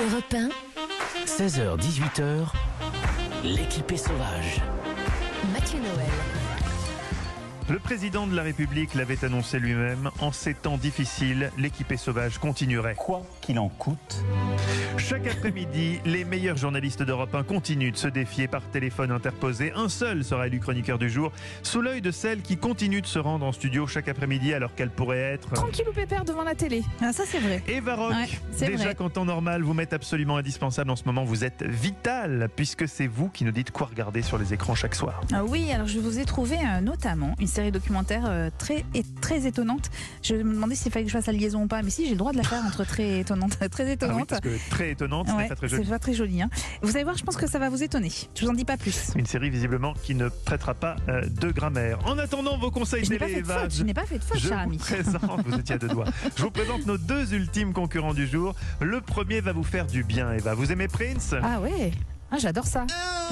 Europe 1, 16h-18h, l'équipée sauvage. Mathieu Noël. Le président de la République l'avait annoncé lui-même, en ces temps difficiles, l'équipée sauvage continuerait. Quoi qu'il en coûte. Chaque après-midi, les meilleurs journalistes d'Europe 1 continuent de se défier par téléphone interposé. Un seul sera élu chroniqueur du jour, sous l'œil de celle qui continue de se rendre en studio chaque après-midi alors qu'elle pourrait être... Tranquille ou pépère devant la télé. Ah, ça c'est vrai. Eva Rock, c'est déjà vrai. qu'en temps normal, vous m'êtes absolument indispensable en ce moment, vous êtes vital, puisque c'est vous qui nous dites quoi regarder sur les écrans chaque soir. Ah oui, alors je vous ai trouvé notamment une série documentaire très étonnante. Je me demandais s'il fallait que je fasse la liaison ou pas, mais si, j'ai le droit de la faire entre très étonnante. Très étonnante. Ah oui, parce que très étonnante, Ouais, c'est pas très joli. c'est pas très joli. Hein. Vous allez voir, je pense que ça va vous étonner. Je vous en dis pas plus. Une série visiblement qui ne traitera pas de grammaire. En attendant vos conseils Je n'ai pas télé, fait de Eva, faute, je n'ai pas fait de faute, cher ami. vous étiez à deux doigts. Je vous présente nos deux ultimes concurrents du jour. Le premier va vous faire du bien, Eva. Vous aimez Prince ? Ah ouais, j'adore ça.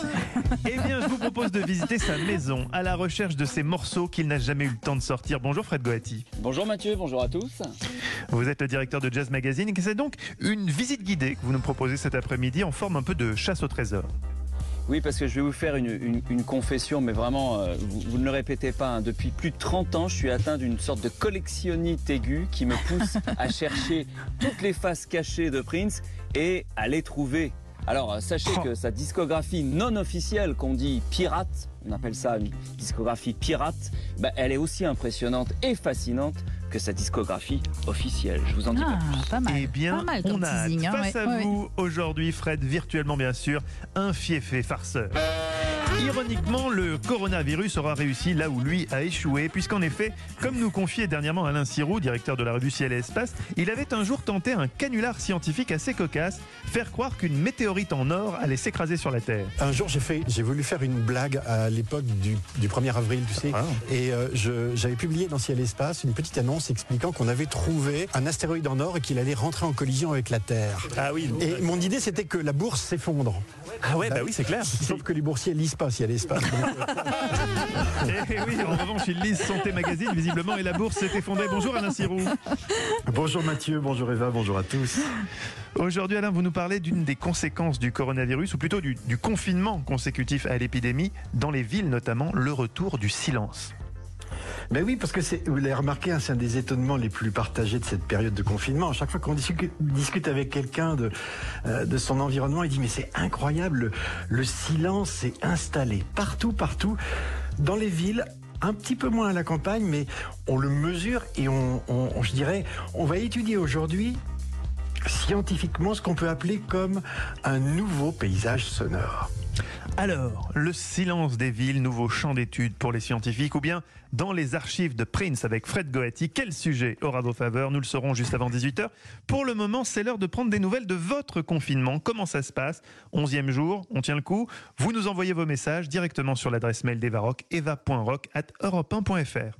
Eh bien, je vous propose de visiter sa maison à la recherche de ces morceaux qu'il n'a jamais eu le temps de sortir. Bonjour Fred Goati. Bonjour Mathieu, bonjour à tous. Vous êtes le directeur de Jazz Magazine et c'est donc une visite guidée que vous nous proposez cet après-midi en forme un peu de chasse au trésor. Oui, parce que je vais vous faire une confession, mais vraiment, vous ne le répétez pas. Hein. Depuis plus de 30 ans, je suis atteint d'une sorte de collectionnite aiguë qui me pousse à chercher toutes les faces cachées de Prince et à les trouver. Alors, sachez que sa discographie non officielle, qu'on dit pirate, on appelle ça une discographie pirate, elle est aussi impressionnante et fascinante que sa discographie officielle. Je vous en dis pas plus. Pas mal. Eh bien, Pas mal on comme a teasing, hein, face à vous aujourd'hui, Fred, virtuellement bien sûr, un fiefé farceur. Ironiquement, le coronavirus aura réussi là où lui a échoué, puisqu'en effet, comme nous confiait dernièrement Alain Sirou, directeur de la revue Ciel et Espace, il avait un jour tenté un canular scientifique assez cocasse, faire croire qu'une météorite en or allait s'écraser sur la Terre. Un jour, j'ai voulu faire une blague à l'époque du 1er avril, tu sais, et j'avais publié dans Ciel et Espace une petite annonce expliquant qu'on avait trouvé un astéroïde en or et qu'il allait rentrer en collision avec la Terre. Ah oui. Et mon idée, c'était que la bourse s'effondre. Ah ouais, bah oui, c'est clair. Sauf que les boursiers lisent pas Ciel et Espace. Et oui, en revanche, ils lisent Santé Magazine, visiblement, et la bourse s'est effondrée. Bonjour Alain Sirou. Bonjour Mathieu, bonjour Eva, bonjour à tous. Aujourd'hui, Alain, vous nous parlez d'une des conséquences du coronavirus, ou plutôt du confinement consécutif à l'épidémie, dans les villes notamment, le retour du silence. Ben oui, parce que vous l'avez remarqué, c'est un des étonnements les plus partagés de cette période de confinement. À chaque fois qu'on discute avec quelqu'un de son environnement, il dit mais c'est incroyable, le silence s'est installé partout, dans les villes. Un petit peu moins à la campagne, mais on le mesure et je dirais, on va étudier aujourd'hui scientifiquement ce qu'on peut appeler comme un nouveau paysage sonore. Alors, le silence des villes, nouveau champ d'études pour les scientifiques, ou bien dans les archives de Prince avec Fred Goati, quel sujet aura vos faveurs? Nous le saurons juste avant 18h. Pour le moment, c'est l'heure de prendre des nouvelles de votre confinement. Comment ça se passe? 11e jour, on tient le coup. Vous nous envoyez vos messages directement sur l'adresse mail d'Eva Rock, eva.rock@europe1.fr.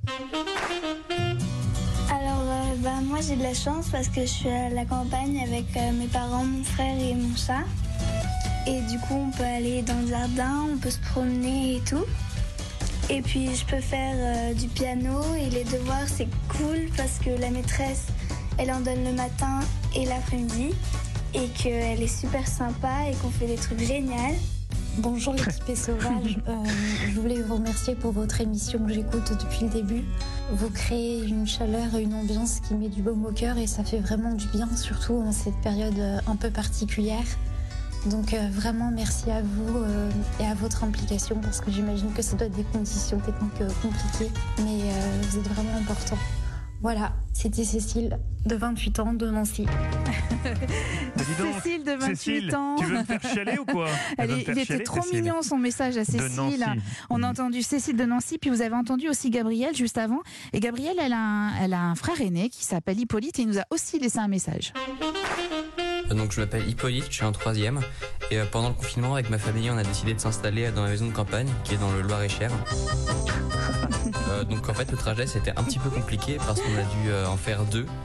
Moi j'ai de la chance parce que je suis à la campagne avec mes parents, mon frère et mon chat. Et du coup on peut aller dans le jardin, on peut se promener et tout. Et puis je peux faire du piano et les devoirs c'est cool parce que la maîtresse elle en donne le matin et l'après-midi. Et qu'elle est super sympa et qu'on fait des trucs géniaux. Bonjour l'équipée sauvage, je voulais vous remercier pour votre émission que j'écoute depuis le début. Vous créez une chaleur et une ambiance qui met du baume au cœur et ça fait vraiment du bien, surtout en cette période un peu particulière. Donc vraiment merci à vous et à votre implication parce que j'imagine que ça doit être des conditions techniques compliquées, mais vous êtes vraiment important. Voilà, c'était Cécile, de 28 ans, de Nancy. Cécile de 28 ans. Tu veux me faire chialer ou quoi? Il était trop mignon son message à Cécile. On a entendu Cécile de Nancy, puis vous avez entendu aussi Gabrielle juste avant. Et Gabrielle, elle a un frère aîné qui s'appelle Hippolyte et il nous a aussi laissé un message. Donc je m'appelle Hippolyte, je suis en 3e et pendant le confinement avec ma famille on a décidé de s'installer dans la maison de campagne qui est dans le Loir-et-Cher. Donc en fait le trajet c'était un petit peu compliqué parce qu'on a dû en faire 2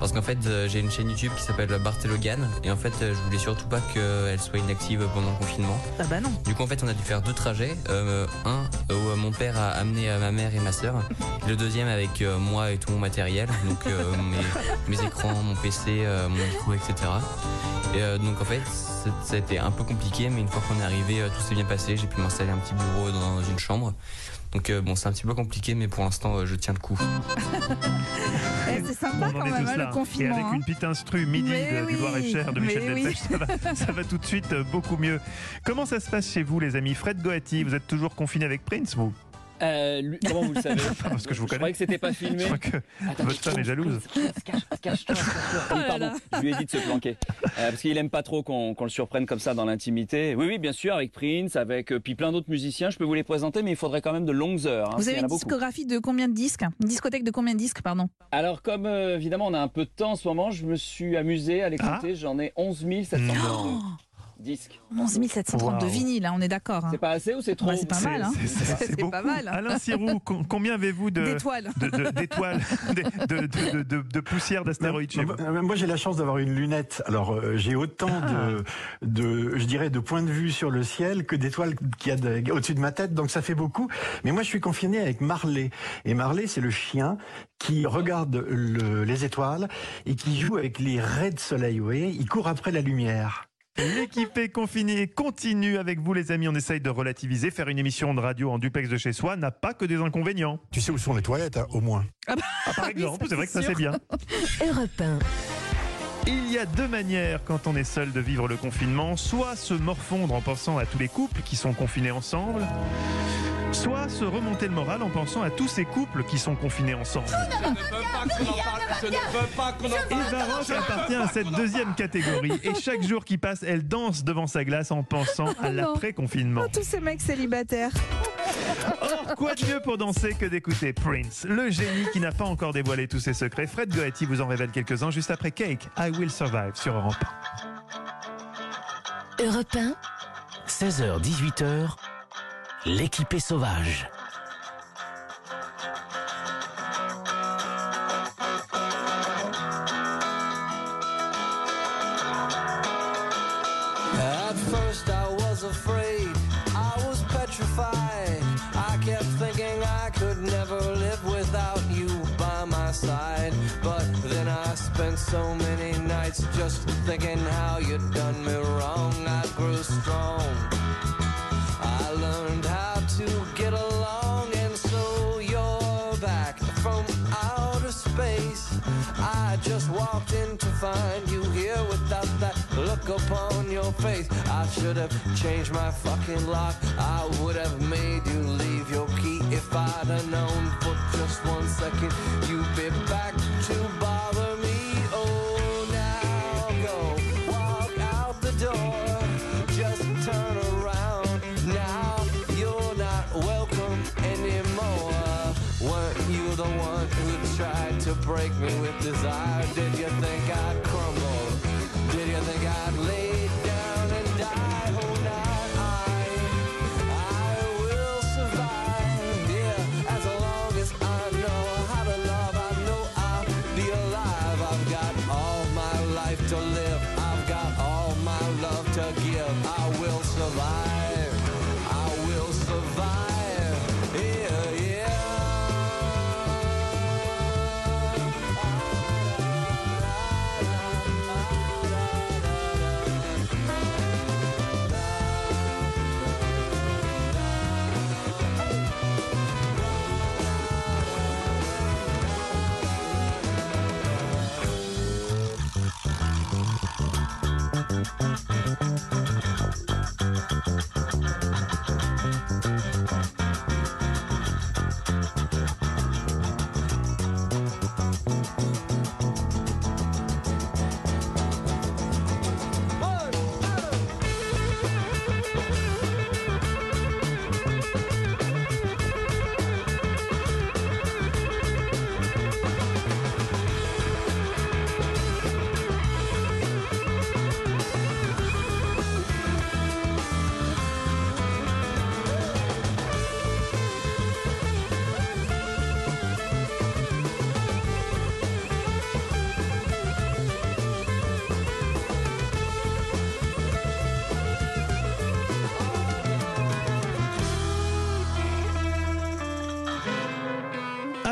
Parce qu'en fait, j'ai une chaîne YouTube qui s'appelle Barthélogan. Et en fait, je voulais surtout pas qu'elle soit inactive pendant le confinement. Ah bah non. Du coup, en fait, on a dû faire 2 trajets. Un où mon père a amené ma mère et ma sœur. Le deuxième avec moi et tout mon matériel. Donc mes écrans, mon PC, mon micro, etc. Et donc en fait, ça a été un peu compliqué, mais une fois qu'on est arrivé, tout s'est bien passé. J'ai pu m'installer un petit bureau dans une chambre. Donc bon, c'est un petit peu compliqué, mais pour l'instant, je tiens le coup. C'est sympa quand même, le confinement. Et avec une petite instru midi du Loir-et-Cher de Michel Delpech, ça va tout de suite beaucoup mieux. Comment ça se passe chez vous, les amis? Fred Goati, vous êtes toujours confiné avec Prince, vous? Comment vous le savez? Parce que je vous connais. Je croyais que c'était pas filmé. Je crois que votre femme est jalouse. Cache-toi. Oui, pardon, je lui ai dit de se planquer. Parce qu'il aime pas trop qu'on le surprenne comme ça dans l'intimité. Oui, bien sûr, avec Prince, avec puis plein d'autres musiciens. Je peux vous les présenter, mais il faudrait quand même de longues heures. Vous avez une discographie de combien de disques? Une discothèque de combien de disques, pardon? Alors, comme évidemment, on a un peu de temps en ce moment, je me suis amusé à les compter. J'en ai 11 732. Disques. 11 732 vinyles, on est d'accord. C'est pas assez ou c'est trop? C'est pas mal. C'est pas mal. Alain Sirou, combien avez-vous d'étoiles, de poussière d'astéroïdes chez vous? Moi, j'ai la chance d'avoir une lunette. Alors, j'ai autant de points de vue sur le ciel que d'étoiles qu'il y a au-dessus de ma tête, donc ça fait beaucoup. Mais moi, je suis confiné avec Marley. Et Marley, c'est le chien qui regarde les étoiles et qui joue avec les raies de soleil. Vous voyez, il court après la lumière. L'équipée confinée continue avec vous, les amis. On essaye de relativiser. Faire une émission de radio en duplex de chez soi n'a pas que des inconvénients. Tu sais où sont les toilettes, au moins. Par exemple, c'est vrai que ça c'est bien. Europe 1. Il y a 2 manières quand on est seul de vivre le confinement. Soit se morfondre en pensant à tous les couples qui sont confinés ensemble, soit se remonter le moral en pensant à tous ces couples qui sont confinés ensemble. Eva Roche appartient à cette deuxième catégorie et chaque jour qui passe, elle danse devant sa glace en pensant à l'après-confinement. Tous ces mecs célibataires. Or, quoi de mieux pour danser que d'écouter Prince, le génie qui n'a pas encore dévoilé tous ses secrets. Fred Goati vous en révèle quelques-uns juste après Cake, I Will Survive sur Europe 1. Europe 1, 16h-18h, l'équipée sauvage. At first I was afraid, I was petrified. I kept thinking I could never live without you by my side. But then I spent so many nights just thinking how you'd done me wrong. I grew strong, I learned how to get along, and so you're back from outer space. I just walked in to find you here without that look upon your face. I should have changed my fucking lock, I would have made you leave your key. If I'd have known for just 1 second you'd be back to bother me. Oh, now go, walk out the door, just turn around. Now you're not welcome anymore. Weren't you the one who tried to break me with desire? Did you think I'd crumble? Did you think I'd lay down and die? Oh, now I will survive. Yeah, as long as I know how to love, I know I'll be alive. I've got all my life to live, I've got all my love to give. I will survive, I will survive. Yeah, yeah.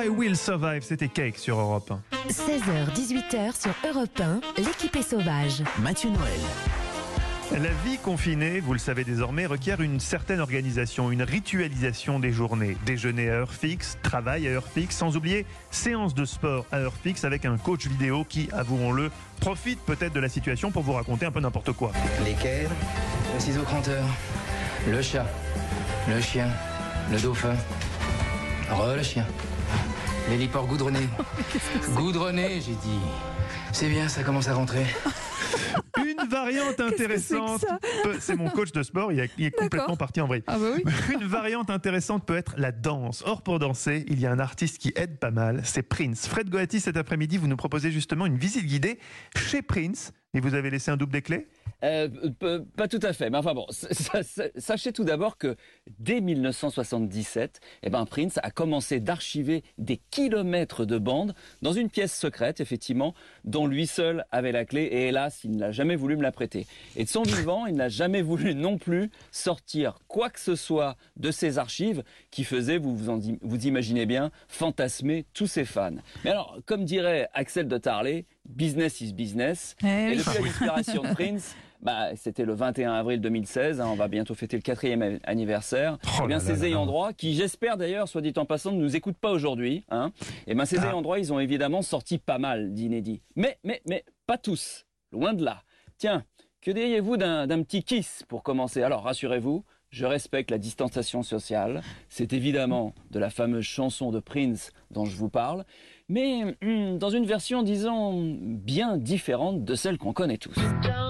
Will Survive, c'était Cake sur Europe 1. 16h, 18h sur Europe 1, l'équipe est sauvage. Mathieu Noël. La vie confinée, vous le savez désormais, requiert une certaine organisation, une ritualisation des journées. Déjeuner à heure fixe, travail à heure fixe, sans oublier séance de sport à heure fixe avec un coach vidéo qui, avouons-le, profite peut-être de la situation pour vous raconter un peu n'importe quoi. Lesquels? Le ciseau cranteur, le chat, le chien, le dauphin, le chien, l'héliport goudronné. Goudronné, j'ai dit. C'est bien, ça commence à rentrer. Une variante intéressante, c'est mon coach de sport, il est complètement parti en vrille. Ah bah oui. Une variante intéressante peut être la danse. Or, pour danser, il y a un artiste qui aide pas mal, c'est Prince. Fred Goati, cet après-midi, vous nous proposez justement une visite guidée chez Prince. Et vous avez laissé un double des clés ? Pas tout à fait, mais enfin bon, sachez tout d'abord que dès 1977, Prince a commencé d'archiver des kilomètres de bandes dans une pièce secrète, effectivement, dont lui seul avait la clé, et hélas, il n'a jamais voulu me la prêter. Et de son vivant, il n'a jamais voulu non plus sortir quoi que ce soit de ses archives qui faisaient, vous imaginez bien, fantasmer tous ses fans. Mais alors, comme dirait Axel de Tarlet, business is business. Et depuis la disparition de Prince, c'était le 21 avril 2016, on va bientôt fêter le 4e anniversaire. Ces ayants droit, qui j'espère d'ailleurs, soit dit en passant, ne nous écoutent pas aujourd'hui, ces ayants droit, ils ont évidemment sorti pas mal d'inédits. Mais pas tous, loin de là. Tiens, que diriez-vous d'un petit kiss pour commencer? Alors rassurez-vous, je respecte la distanciation sociale. C'est évidemment de la fameuse chanson de Prince dont je vous parle, mais dans une version, disons, bien différente de celle qu'on connaît tous.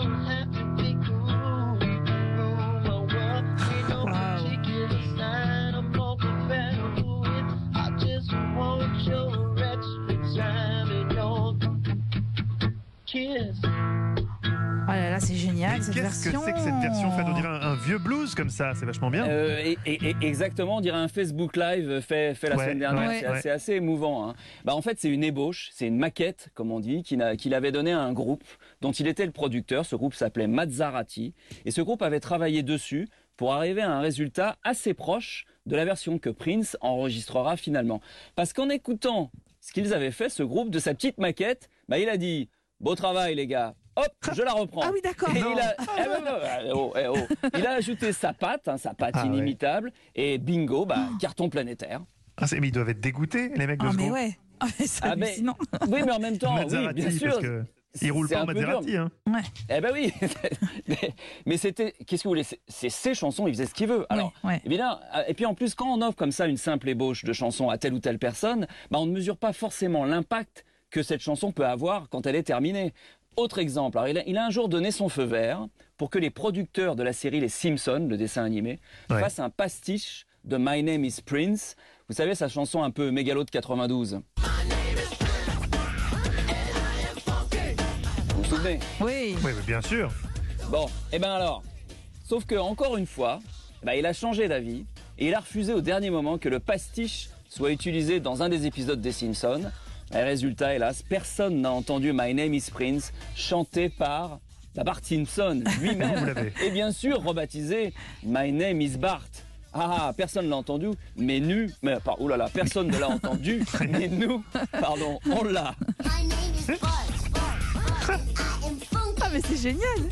Oh là là, c'est génial cette version. Qu'est-ce que c'est que cette version faite? On dirait un vieux blues comme ça, c'est vachement bien. Exactement, on dirait un Facebook Live fait la semaine dernière. C'est assez émouvant. En fait, c'est une ébauche, c'est une maquette, comme on dit, qu'il avait donné à un groupe dont il était le producteur. Ce groupe s'appelait Mazzarati. Et ce groupe avait travaillé dessus pour arriver à un résultat assez proche de la version que Prince enregistrera finalement. Parce qu'en écoutant ce qu'ils avaient fait, ce groupe, de sa petite maquette, il a dit « Beau travail les gars !» Hop, je la reprends. Ah oui, d'accord. Il a ajouté sa patte inimitable, et bingo, carton planétaire. Mais ils doivent être dégoûtés, les mecs de ce groupe. Ouais. C'est hallucinant. Oui, mais en même temps, oui, bien sûr. Ils roulent pas en Maserati. Oui. Mais c'était, qu'est-ce que vous voulez, c'est ses chansons, il faisait ce qu'il veut. Alors, évidemment, et puis en plus, quand on offre comme ça une simple ébauche de chanson à telle ou telle personne, on ne mesure pas forcément l'impact que cette chanson peut avoir quand elle est terminée. Autre exemple, alors il a un jour donné son feu vert pour que les producteurs de la série Les Simpsons, le dessin animé, fassent un pastiche de My Name is Prince. Vous savez, sa chanson un peu mégalo de 92. Vous vous souvenez? Oui, bien sûr. Bon, alors, sauf que encore une fois, il a changé d'avis et il a refusé au dernier moment que le pastiche soit utilisé dans un des épisodes des Simpsons. Et résultat, hélas, personne n'a entendu My Name is Prince chanté par Bart Simpson lui-même. Et bien sûr, rebaptisé My Name is Bart. Personne ne l'a entendu, mais personne ne l'a entendu, mais nous, on l'a. Mais c'est génial.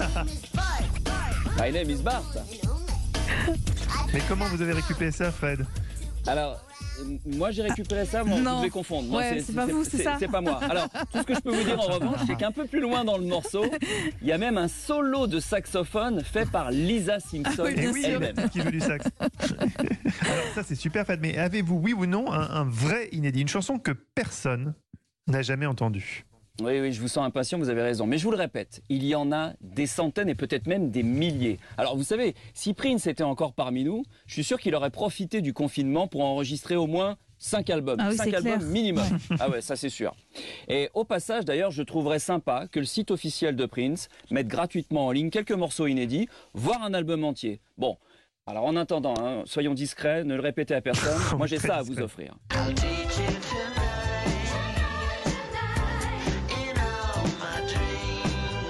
My Name is Bart. Mais comment vous avez récupéré ça, Fred? Alors, moi j'ai récupéré ça, vous devez confondre. Moi, c'est pas vous, c'est ça. C'est pas moi. Alors, tout ce que je peux vous dire en revanche, c'est qu'un peu plus loin dans le morceau, il y a même un solo de saxophone fait par Lisa Simpson elle-même. Qui joue du sax. Alors ça c'est super, Fred. Mais avez-vous, oui ou non, un vrai inédit, une chanson que personne n'a jamais entendue? Oui, je vous sens impatient, vous avez raison. Mais je vous le répète, il y en a des centaines et peut-être même des milliers. Alors vous savez, si Prince était encore parmi nous, je suis sûr qu'il aurait profité du confinement pour enregistrer au moins 5 albums. 5 albums minimum. Ça c'est sûr. Et au passage, d'ailleurs, je trouverais sympa que le site officiel de Prince mette gratuitement en ligne quelques morceaux inédits, voire un album entier. Bon, alors en attendant, soyons discrets, ne le répétez à personne. Moi j'ai ça à vous offrir.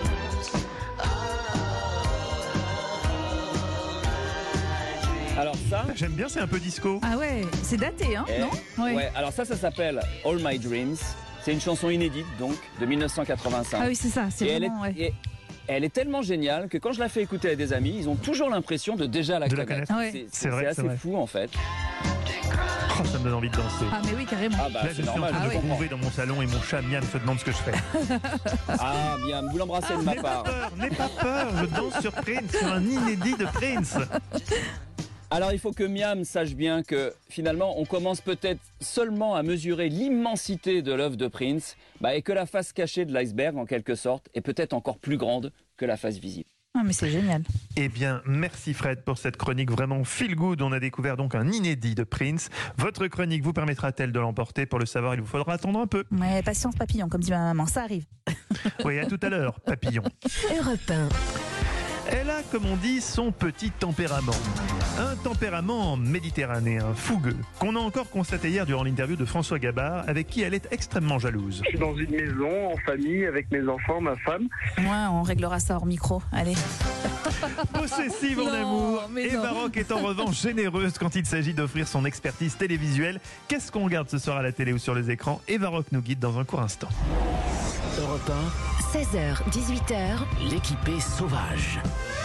Alors ça? J'aime bien, c'est un peu disco. Ah ouais, c'est daté, hein, non? Ouais, alors ça s'appelle All My Dreams. C'est une chanson inédite, donc, de 1985. Ah oui, c'est ça, c'est vraiment... Elle est tellement géniale que quand je la fais écouter à des amis, ils ont toujours l'impression de déjà la connaître. C'est assez fou, en fait. Oh, ça me donne envie de danser. Ah mais oui, carrément. Ah bah, là, je suis en train de prouver dans mon salon et mon chat Miam se demande ce que je fais. Ah, Miam, vous l'embrassez de ma part. N'aie pas peur, je danse sur Prince, sur un inédit de Prince. Alors il faut que Miam sache bien que finalement on commence peut-être seulement à mesurer l'immensité de l'œuvre de Prince et que la face cachée de l'iceberg en quelque sorte est peut-être encore plus grande que la face visible. Ah mais c'est génial. Eh bien, merci Fred pour cette chronique vraiment feel good. On a découvert donc un inédit de Prince. Votre chronique vous permettra-t-elle de l'emporter? Pour le savoir, il vous faudra attendre un peu. Ouais, patience papillon, comme dit ma maman, ça arrive. Oui, à tout à l'heure, papillon. Europe 1. Elle a, comme on dit, son petit tempérament. Un tempérament méditerranéen, fougueux, qu'on a encore constaté hier durant l'interview de François Gabard, avec qui elle est extrêmement jalouse. Je suis dans une maison, en famille, avec mes enfants, ma femme. Ouais, on réglera ça hors micro, allez. Possessive en amour, Eva Rock est en revanche généreuse quand il s'agit d'offrir son expertise télévisuelle. Qu'est-ce qu'on regarde ce soir à la télé ou sur les écrans? Eva Rock nous guide dans un court instant. Europe 1, 16h, 18h, l'équipée sauvage.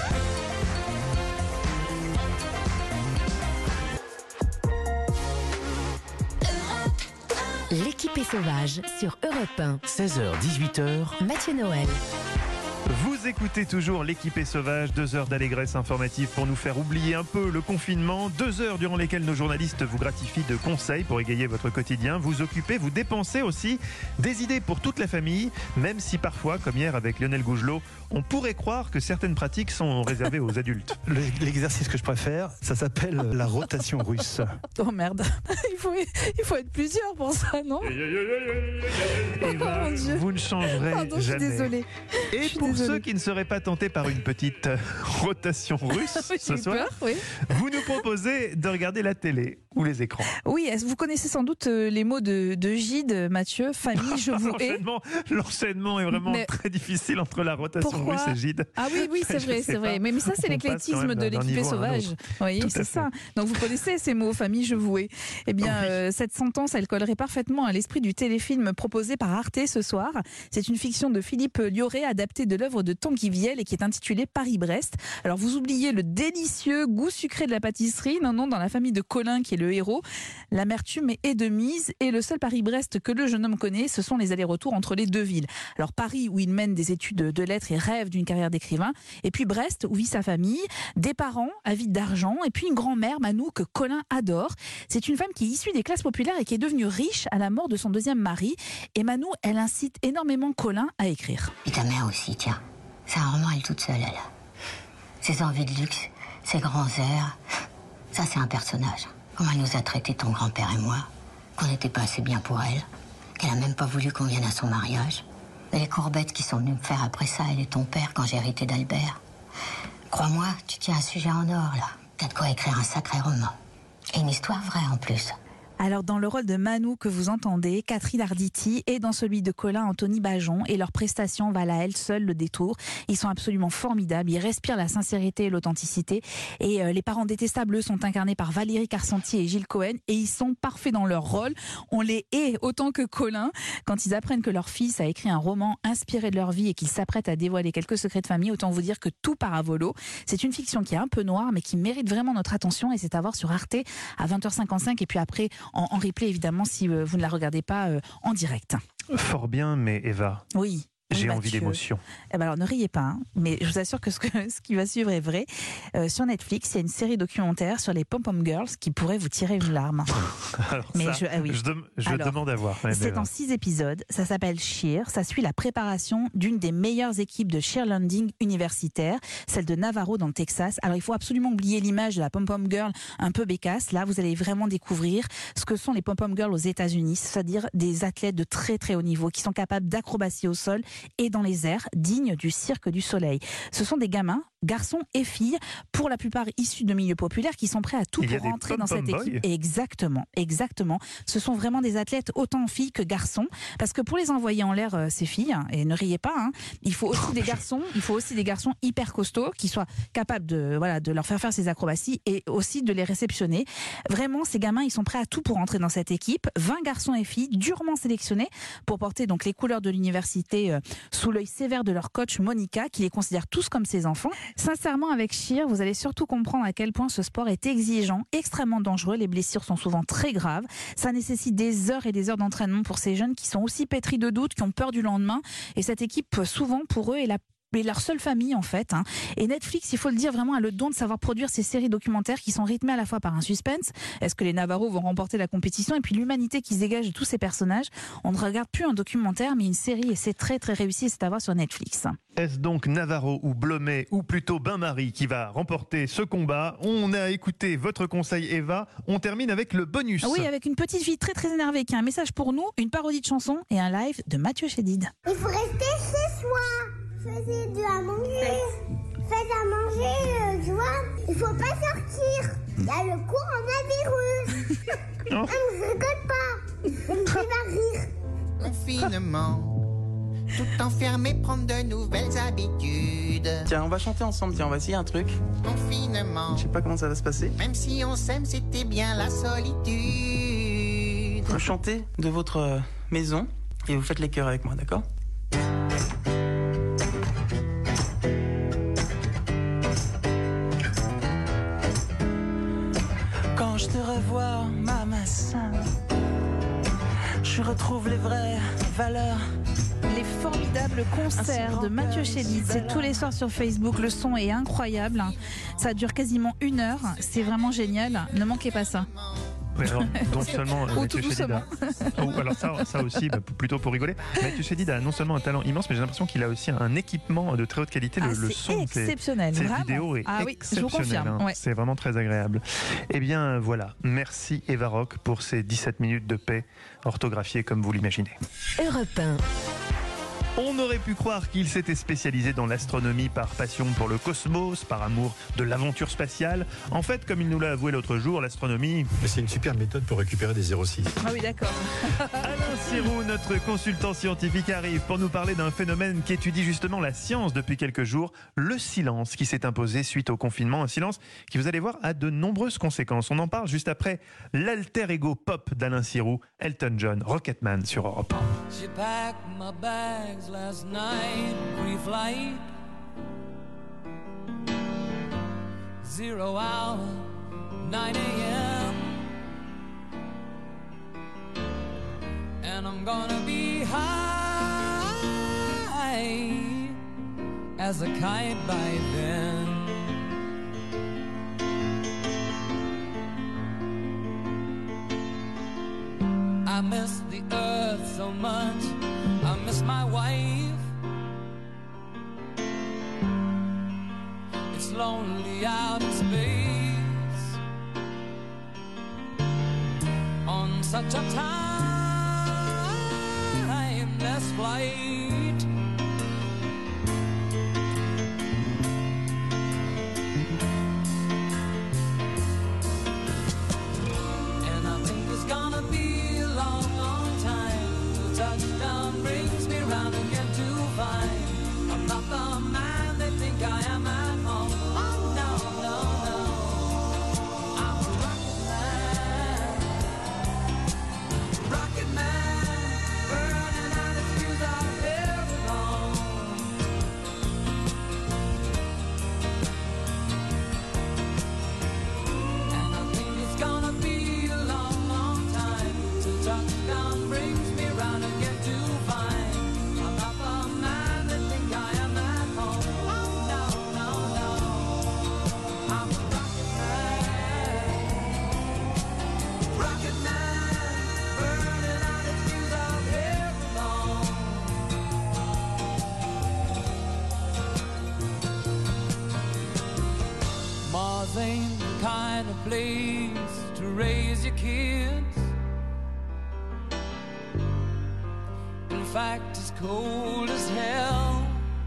L'équipée sauvage sur Europe 1. 16h, 18h, Mathieu Noël. Vous écoutez toujours l'équipée sauvage, 2 heures d'allégresse informative pour nous faire oublier un peu le confinement, 2 heures durant lesquelles nos journalistes vous gratifient de conseils pour égayer votre quotidien, vous occupez, vous dépensez aussi des idées pour toute la famille, même si parfois, comme hier avec Lionel Gougelot, on pourrait croire que certaines pratiques sont réservées aux adultes. L'exercice que je préfère, ça s'appelle la rotation russe. Oh merde, il faut être plusieurs pour ça, non? Eva, vous ne changerez jamais. Je suis désolée. Et pour ceux qui ne seraient pas tentés par une petite rotation russe ce soir, vous nous proposez de regarder la télé ou les écrans. Oui, vous connaissez sans doute les mots de Gide, Mathieu, famille, je vous hais. L'enchaînement est vraiment très difficile entre la rotation russe et Gide. Ah oui, c'est vrai. Mais ça, c'est l'éclectisme de l'équipée sauvage. Vous voyez, c'est ça. Donc vous connaissez ces mots, famille, je vous hais. Eh bien, cette sentence, elle collerait parfaitement à l'esprit du téléfilm proposé par Arte ce soir. C'est une fiction de Philippe Lioré adaptée de l'œuvre de Tanguy Viel et qui est intitulée Paris-Brest. Alors vous oubliez le délicieux goût sucré de la pâtisserie. Non, dans la famille de Colin qui est le héros, l'amertume est de mise et le seul Paris-Brest que le jeune homme connaît, ce sont les allers-retours entre les deux villes. Alors Paris où il mène des études de lettres et rêve d'une carrière d'écrivain, et puis Brest où vit sa famille, des parents avides d'argent et puis une grand-mère, Manou, que Colin adore. C'est une femme qui est issue des classes populaires et qui est devenue riche à la mort de son deuxième mari. Et Manou, elle incite énormément Colin à écrire. Et ta mère aussi, tiens. C'est un roman, elle toute seule, elle. Ses envies de luxe, ses grands airs. Ça, c'est un personnage. Comment elle nous a traités, ton grand-père et moi. Qu'on n'était pas assez bien pour elle. Qu'elle a même pas voulu qu'on vienne à son mariage. Et les courbettes qui sont venues me faire après ça, elle et ton père, quand j'ai hérité d'Albert. Crois-moi, tu tiens un sujet en or, là. T'as de quoi écrire un sacré roman. Et une histoire vraie, en plus. Alors dans le rôle de Manou que vous entendez, Catherine Arditi, et dans celui de Colin, Anthony Bajon, et leur prestation valent à elles seules le détour. Ils sont absolument formidables, ils respirent la sincérité et l'authenticité, et les parents détestables, eux, sont incarnés par Valérie Carcentier et Gilles Cohen, et ils sont parfaits dans leur rôle. On les hait autant que Colin. Quand ils apprennent que leur fils a écrit un roman inspiré de leur vie et qu'ils s'apprêtent à dévoiler quelques secrets de famille, autant vous dire que tout part à volo. C'est une fiction qui est un peu noire, mais qui mérite vraiment notre attention, et c'est à voir sur Arte à 20h55, et puis après en replay évidemment si vous ne la regardez pas en direct. Fort bien, mais Eva. Oui. J'ai envie d'émotion. Eh ben alors ne riez pas, mais je vous assure que ce qui va suivre est vrai. Sur Netflix, il y a une série documentaire sur les Pom-Pom Girls qui pourrait vous tirer une larme. Alors mais ça, je demande à voir. C'est en 6 épisodes, ça s'appelle Cheer, ça suit la préparation d'une des meilleures équipes de cheerleading universitaire, celle de Navarro dans le Texas. Alors il faut absolument oublier l'image de la Pom-Pom Girl un peu bécasse. Là, vous allez vraiment découvrir ce que sont les Pom-Pom Girls aux États-Unis, c'est-à-dire des athlètes de très très haut niveau qui sont capables d'acrobatie au sol et dans les airs, dignes du Cirque du Soleil. Ce sont des gamins, garçons et filles, pour la plupart issus de milieux populaires, qui sont prêts à tout pour rentrer dans cette équipe. Exactement. Ce sont vraiment des athlètes autant filles que garçons, parce que pour les envoyer en l'air, ces filles, et ne riez pas, hein, il faut aussi des garçons hyper costauds qui soient capables de leur faire ces acrobaties et aussi de les réceptionner. Vraiment, ces gamins, ils sont prêts à tout pour entrer dans cette équipe. 20 garçons et filles durement sélectionnés pour porter donc les couleurs de l'université sous l'œil sévère de leur coach Monica, qui les considère tous comme ses enfants. Sincèrement, avec Cheer, vous allez surtout comprendre à quel point ce sport est exigeant, extrêmement dangereux. Les blessures sont souvent très graves. Ça nécessite des heures et des heures d'entraînement pour ces jeunes qui sont aussi pétris de doutes, qui ont peur du lendemain. Et cette équipe, souvent, pour eux, est leur seule famille en fait. Et Netflix, il faut le dire, vraiment a le don de savoir produire ces séries documentaires qui sont rythmées à la fois par un suspense. Est-ce que les Navarros vont remporter la compétition? Et puis l'humanité qui se dégage de tous ces personnages. On ne regarde plus un documentaire mais une série, et c'est très très réussi, et c'est à voir sur Netflix. Est-ce donc Navarro ou Blomet ou plutôt Bain-Marie qui va remporter ce combat? On a écouté votre conseil, Eva. On termine avec le bonus. Oui, avec une petite fille très très énervée qui a un message pour nous, une parodie de chanson et un live de Mathieu Chédid. Il faut rester chez soi. Faites à manger. Faites à manger, tu vois. Il faut pas sortir. Il y a le coronavirus. Non, je rigole pas. Je me fais pas rire. Confinement. Tout enfermé, prendre de nouvelles habitudes. Tiens, on va chanter ensemble. Tiens, on va essayer un truc. Confinement. Je sais pas comment ça va se passer. Même si on s'aime, c'était bien la solitude. Vous chantez de votre maison et vous faites les chœurs avec moi, d'accord? Quand je te revois, Mama-san, je retrouve les vraies valeurs. Les formidables concerts de Mathieu Chédid, c'est tous les soirs sur Facebook. Le son est incroyable. Ça dure quasiment 1 heure. C'est vraiment génial. Ne manquez pas ça. Oui, alors, donc seulement Mathieu Chédid alors ça aussi, plutôt pour rigoler. Mathieu Chédid a non seulement un talent immense, mais j'ai l'impression qu'il a aussi un équipement de très haute qualité. Le son, exceptionnel. Cette vidéo est exceptionnelle. Je vous confirme. Ouais. C'est vraiment très agréable. Eh bien voilà, merci Eva Rock pour ces 17 minutes de paix orthographiées comme vous l'imaginez. Europe 1. On aurait pu croire qu'il s'était spécialisé dans l'astronomie par passion pour le cosmos, par amour de l'aventure spatiale. En fait, comme il nous l'a avoué l'autre jour, l'astronomie... C'est une super méthode pour récupérer des 06. Ah oui, d'accord. Alain Sirou, notre consultant scientifique, arrive pour nous parler d'un phénomène qui étudie justement la science depuis quelques jours, le silence qui s'est imposé suite au confinement. Un silence qui, vous allez voir, a de nombreuses conséquences. On en parle juste après l'alter ego pop d'Alain Sirou, Elton John, Rocketman sur Europe 1. Last night, pre-flight, 0 hour, 9 a.m. And I'm gonna be high as a kite by then. I miss the earth so much, I miss my wife. It's lonely out in space on such a timeless flight. And I think it's gonna be a long, long time till touchdown brings me round again to find I'm not the man they think I am at home. Oh no, no, no, I'm a rocket man, burning out his fuse out there alone. And I think it's gonna be a long, long time till touchdown brings me round again to find I'm not the man they think I am at home. Oh no, no, no, I'm a rocket man, burning out his fuse out here alone. Mars ain't the kind of place to raise your kids. In fact as cold as hell.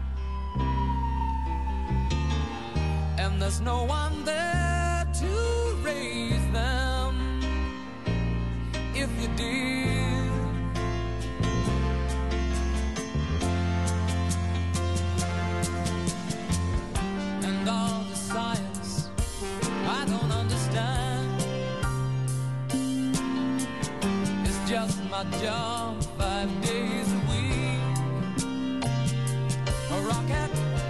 And there's no one there to raise them if you did. And all the science I don't understand. It's just my job 5 days a week. A rocket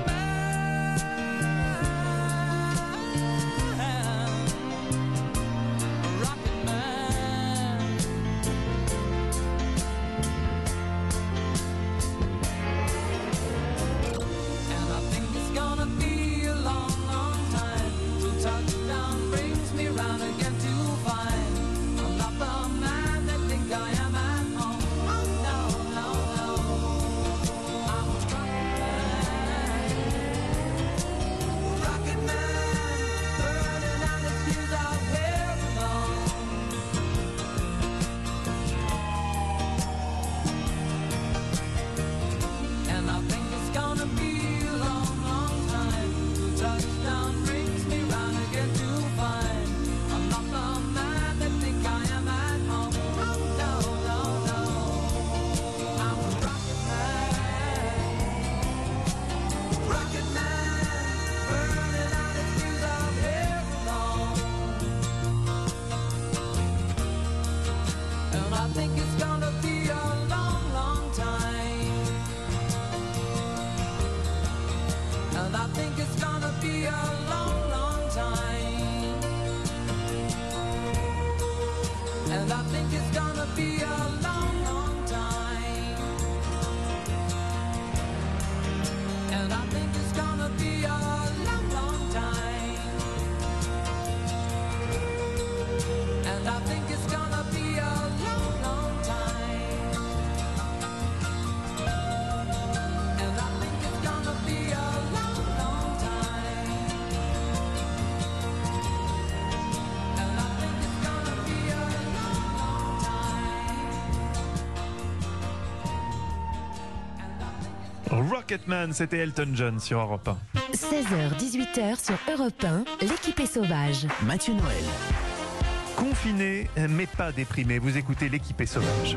Rocketman, c'était Elton John sur Europe 1. 16h, 18h sur Europe 1, l'équipe est sauvage. Mathieu Noël. Confiné, mais pas déprimé, vous écoutez l'équipe est sauvage.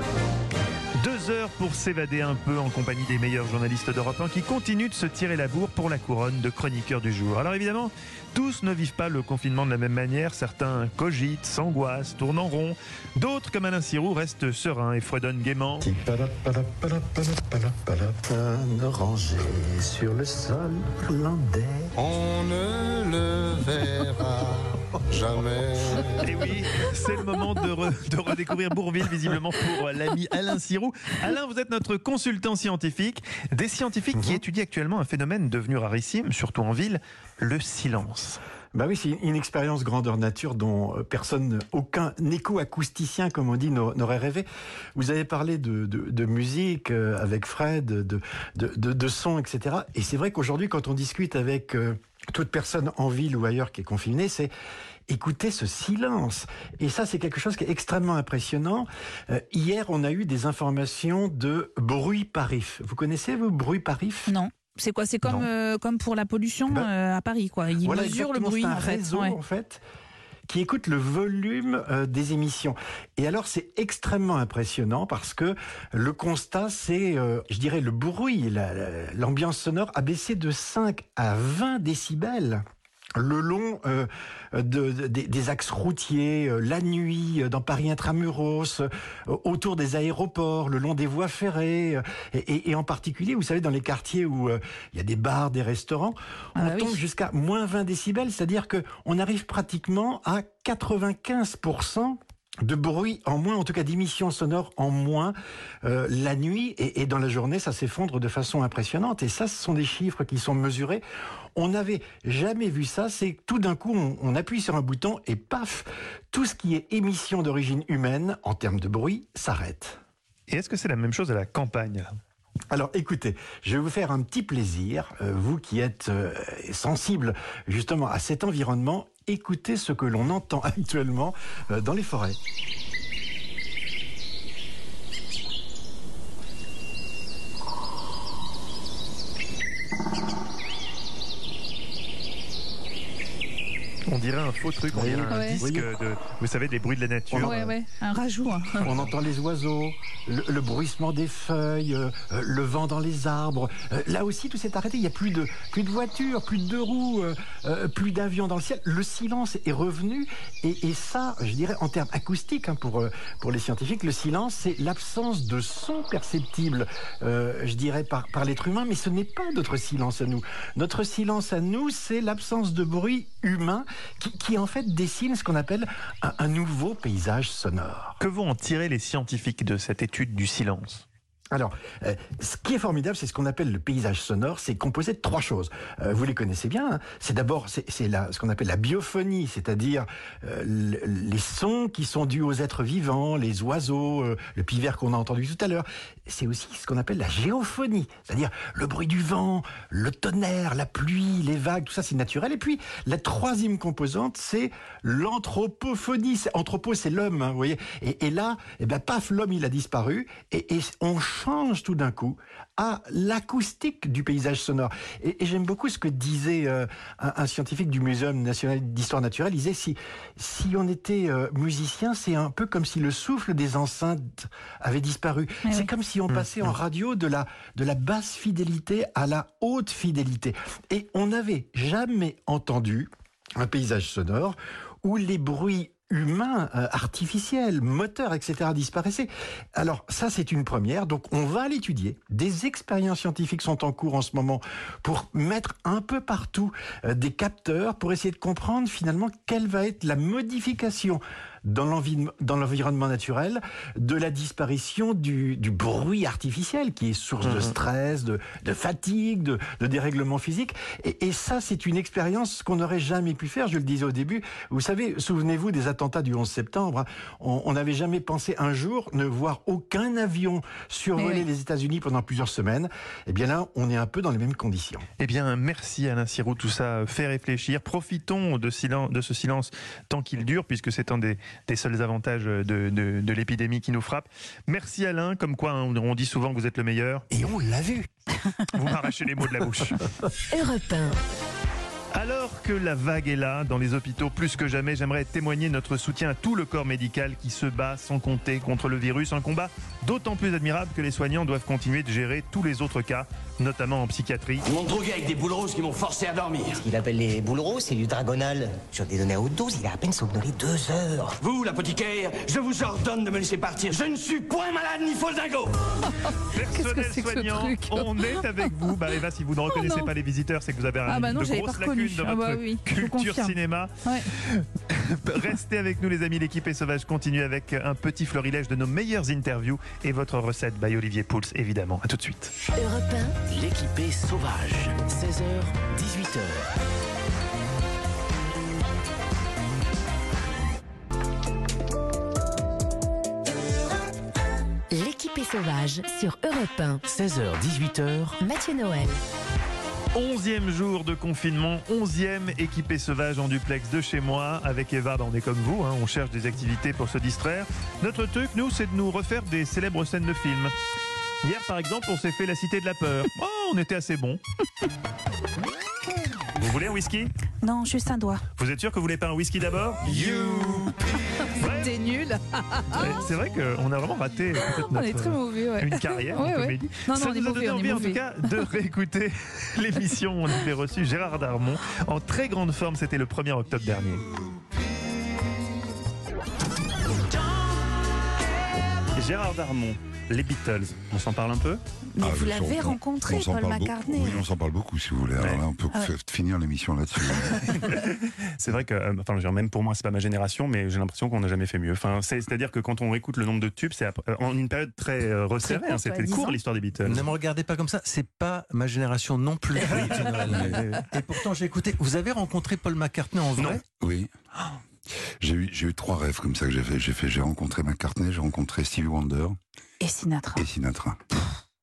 2 heures pour s'évader un peu en compagnie des meilleurs journalistes d'Europe 1 qui continuent de se tirer la bourre pour la couronne de chroniqueurs du jour. Alors évidemment, tous ne vivent pas le confinement de la même manière. Certains cogitent, s'angoissent, tournent en rond. D'autres, comme Alain Sirou, restent sereins et fredonnent gaiement. Un oranger sur le sol hollandais. On ne le verra jamais. Et oui, c'est le moment de redécouvrir Bourvil, visiblement, pour l'ami Alain Sirou. Alain, vous êtes notre consultant scientifique, des scientifiques qui étudient actuellement un phénomène devenu rarissime, surtout en ville, le silence. Bah oui, c'est une expérience grandeur nature dont aucun éco-acousticien, comme on dit, n'aurait rêvé. Vous avez parlé de musique avec Fred, de son, etc. Et c'est vrai qu'aujourd'hui, quand on discute avec toute personne en ville ou ailleurs qui est confinée, c'est écoutez ce silence. Et ça, c'est quelque chose qui est extrêmement impressionnant. Hier, on a eu des informations de bruit parif. Vous connaissez, vous, bruit parif ? Non. C'est quoi ? C'est comme pour la pollution à Paris, quoi. Ils mesurent le bruit, c'est un réseau, en fait, qui écoute le volume des émissions. Et alors, c'est extrêmement impressionnant parce que le constat, c'est, je dirais, le bruit, l'ambiance sonore a baissé de 5 à 20 décibels le long des axes routiers, la nuit, dans Paris intramuros, autour des aéroports, le long des voies ferrées, et en particulier, vous savez, dans les quartiers où il y a des bars, des restaurants, on tombe jusqu'à moins 20 décibels, c'est-à-dire qu'on arrive pratiquement à 95% de bruit en moins, en tout cas d'émissions sonores en moins la nuit, et dans la journée, ça s'effondre de façon impressionnante. Et ça, ce sont des chiffres qui sont mesurés. On n'avait jamais vu ça, c'est que tout d'un coup, on appuie sur un bouton et paf, tout ce qui est émission d'origine humaine, en termes de bruit, s'arrête. Et est-ce que c'est la même chose à la campagne ? Alors écoutez, je vais vous faire un petit plaisir, vous qui êtes sensible justement à cet environnement, écoutez ce que l'on entend actuellement dans les forêts. On dirait un faux truc, on dirait un disque de, vous savez, des bruits de la nature. Un rajout. On entend les oiseaux, le bruissement des feuilles, le vent dans les arbres. Là aussi, tout s'est arrêté. Il n'y a plus de voitures, plus de deux roues, plus d'avions dans le ciel. Le silence est revenu. Et ça, je dirais, en termes acoustiques, pour les scientifiques, le silence, c'est l'absence de son perceptible, je dirais, par l'être humain. Mais ce n'est pas notre silence à nous. Notre silence à nous, c'est l'absence de bruit humain qui en fait dessine ce qu'on appelle un nouveau paysage sonore. Que vont en tirer les scientifiques de cette étude du silence ? Alors, ce qui est formidable, c'est ce qu'on appelle le paysage sonore. C'est composé de trois choses. Vous les connaissez bien. Hein. C'est d'abord ce qu'on appelle la biophonie, c'est-à-dire les sons qui sont dus aux êtres vivants, les oiseaux, le pivert qu'on a entendu tout à l'heure. C'est aussi ce qu'on appelle la géophonie, c'est-à-dire le bruit du vent, le tonnerre, la pluie, les vagues, tout ça c'est naturel. Et puis, la troisième composante, c'est l'anthropophonie. Anthropo, c'est l'homme, hein, vous voyez. Et là, paf, l'homme, il a disparu. Et on change tout d'un coup à l'acoustique du paysage sonore. Et j'aime beaucoup ce que disait un scientifique du Muséum national d'histoire naturelle. Il disait, si on était musicien, c'est un peu comme si le souffle des enceintes avait disparu. C'est comme si on passait en radio de la basse fidélité à la haute fidélité. Et on n'avait jamais entendu un paysage sonore où les bruits humains, artificiels, moteurs, etc. disparaissaient. Alors ça, c'est une première. Donc on va l'étudier. Des expériences scientifiques sont en cours en ce moment pour mettre un peu partout des capteurs pour essayer de comprendre finalement quelle va être la modification dans l'environnement naturel de la disparition du bruit artificiel qui est source de stress, de fatigue, de dérèglement physique. Et ça, c'est une expérience qu'on n'aurait jamais pu faire. Je le disais au début. Vous savez, souvenez-vous des attentats du 11 septembre. On n'avait jamais pensé un jour ne voir aucun avion survoler les États-Unis pendant plusieurs semaines. Eh bien là, on est un peu dans les mêmes conditions. Eh bien, merci Alain Sirou. Tout ça fait réfléchir. Profitons de ce silence tant qu'il dure, puisque c'est un des seuls avantages de l'épidémie qui nous frappe. Merci Alain, comme quoi on dit souvent que vous êtes le meilleur. Et on l'a vu. Vous m'arrachez les mots de la bouche. Europe 1. Alors que la vague est là, dans les hôpitaux, plus que jamais, j'aimerais témoigner notre soutien à tout le corps médical qui se bat sans compter contre le virus. Un combat d'autant plus admirable que les soignants doivent continuer de gérer tous les autres cas, notamment en psychiatrie. Ils m'ont drogué avec des boules roses qui m'ont forcé à dormir. Ce qu'il appelle les boules roses, c'est du Dragonal. Sur des données à haute dose, il a à peine somnolé 2 heures. Vous, l'apothicaire, je vous ordonne de me laisser partir. Je ne suis point malade ni faux dingo. Personnel soignant, on est avec vous. Eva, si vous ne reconnaissez pas les visiteurs, c'est que vous avez une grosse lacune dans votre culture cinéma. Ouais. Restez avec nous les amis, l'équipe est sauvage continue avec un petit florilège de nos meilleures interviews et votre recette by Olivier Pouls évidemment. À tout de suite. Europe 1. L'équipe est sauvage. 16h, 18h. L'équipe est sauvage sur Europe 1. 16h, 18h. Mathieu Noël. 11e jour de confinement, 11e équipé sauvage en duplex de chez moi. Avec Eva, on est comme vous, hein, on cherche des activités pour se distraire. Notre truc, nous, c'est de nous refaire des célèbres scènes de films. Hier, par exemple, on s'est fait La Cité de la Peur. Oh, on était assez bons. Vous voulez un whisky ? Non, juste un doigt. Vous êtes sûr que vous voulez pas un whisky d'abord ? T'es nul. C'est vrai qu'on a vraiment raté on est très mauvais, une carrière en comédie. Non, ça on nous a donné envie en tout cas de réécouter l'émission où on avait reçu Gérard Darmon en très grande forme. C'était le 1er octobre dernier. Gérard Darmon, les Beatles, on s'en parle un peu ? Mais vous l'avez rencontré, Paul McCartney. Oui, on s'en parle beaucoup si vous voulez. Alors là, on peut finir l'émission là-dessus. C'est vrai que, même pour moi, c'est pas ma génération, mais j'ai l'impression qu'on n'a jamais fait mieux. C'est-à-dire que quand on écoute le nombre de tubes, c'est en une période très resserrée. Hein, c'était court l'histoire des Beatles. Ne me regardez pas comme ça, c'est pas ma génération non plus. Et pourtant, j'ai écouté. Vous avez rencontré Paul McCartney en vrai ? Oui. J'ai eu 3 rêves comme ça que j'ai fait. J'ai rencontré McCartney, j'ai rencontré Stevie Wonder. Et Sinatra.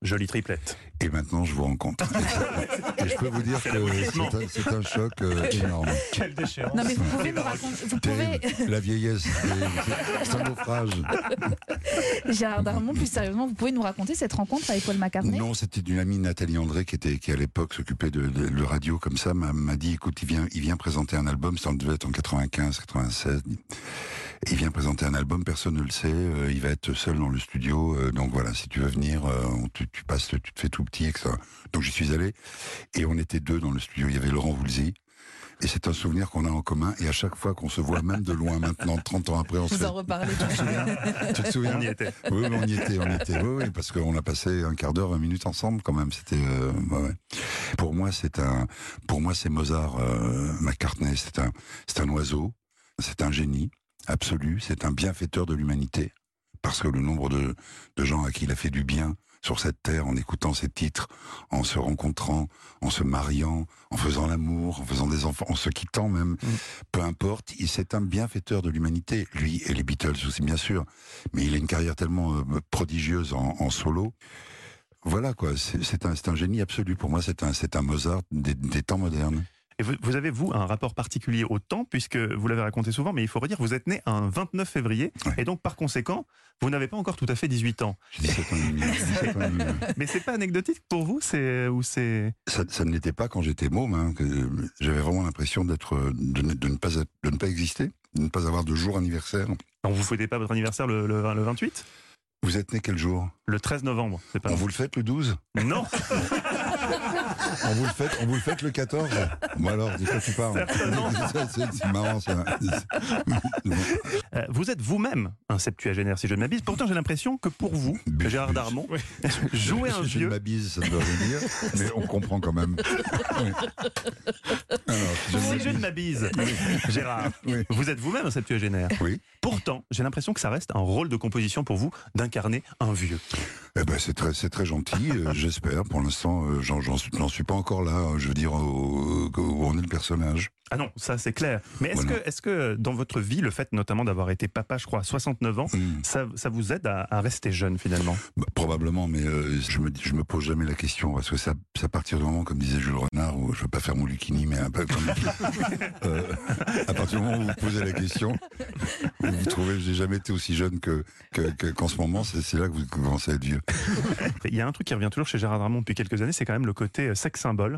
Jolie triplette. Et maintenant, je vous rencontre. Et je peux vous dire que c'est un choc énorme. Quelle déchéance. Non, mais vous pouvez nous raconter. La vieillesse, c'est un naufrage. Gérard Darmon, plus sérieusement, vous pouvez nous raconter cette rencontre avec Paul McCartney? Non, c'était d'une amie, Nathalie André, qui à l'époque s'occupait de radio comme ça, m'a dit, écoute, il vient présenter un album, ça devait être en 95, 96. Il vient présenter un album, personne ne le sait, il va être seul dans le studio, donc voilà, si tu veux venir, tu te fais tout petit, etc. Donc j'y suis allé, et on était 2 dans le studio, il y avait Laurent Voulzy, et c'est un souvenir qu'on a en commun, et à chaque fois qu'on se voit, même de loin maintenant, 30 ans après, on se fait... Vous en reparlez. Tu te souviens? On y était. Oui, on y était, oui, parce qu'on a passé un quart d'heure, 20 minutes ensemble quand même, c'était... ouais. Pour moi, c'est Mozart, McCartney, c'est un oiseau, c'est un génie absolu, c'est un bienfaiteur de l'humanité, parce que le nombre de gens à qui il a fait du bien sur cette terre, en écoutant ses titres, en se rencontrant, en se mariant, en faisant l'amour, en faisant des enfants, en se quittant même, peu importe, c'est un bienfaiteur de l'humanité, lui et les Beatles aussi bien sûr, mais il a une carrière tellement prodigieuse en solo. Voilà quoi, c'est un génie absolu, pour moi c'est un Mozart des temps modernes. Et vous avez, un rapport particulier au temps, puisque vous l'avez raconté souvent, mais il faut redire, vous êtes né un 29 février, et donc par conséquent, vous n'avez pas encore tout à fait 18 ans. J'ai 17 ans et demi. Mais c'est pas anecdotique pour vous, ça ne l'était pas quand j'étais môme, hein, que j'avais vraiment l'impression de ne pas exister, de ne pas avoir de jour anniversaire. Donc vous fêtez pas votre anniversaire le 28 ? Vous êtes né quel jour? Le 13 novembre. On vous le fête le 12? Non. On vous le fête le 14? Bon alors, de quoi tu parles? C'est marrant ça. Vous êtes vous-même un septuagénaire, si je ne m'abuse. Pourtant, j'ai l'impression que pour vous, Gérard Darmon, jouer un vieux... Je m'abuse, ça ne veut rien dire, mais on comprend quand même. Alors, si je ne m'abuse, Gérard, vous êtes vous-même un septuagénaire. Oui. Pourtant, j'ai l'impression que ça reste un rôle de composition pour vous d'incarner un vieux. Eh ben, c'est très gentil, j'espère. Pour l'instant, j'en suis pas encore là, je veux dire, où on est le personnage. Ah non, ça c'est clair. Mais est-ce que dans votre vie, le fait notamment d'avoir été papa, je crois, à 69 ans, ça vous aide à rester jeune finalement? Probablement, mais je me pose jamais la question, parce que ça à partir du moment, comme disait Jules Renard, où je veux pas faire mon Lucchini, mais un peu comme à partir du moment où vous posez la question, vous trouvez que j'ai jamais été aussi jeune qu'en ce moment, c'est là que vous commencez à être vieux. Il y a un truc qui revient toujours chez Gérard Darmon depuis quelques années, c'est quand même le côté sex symbole.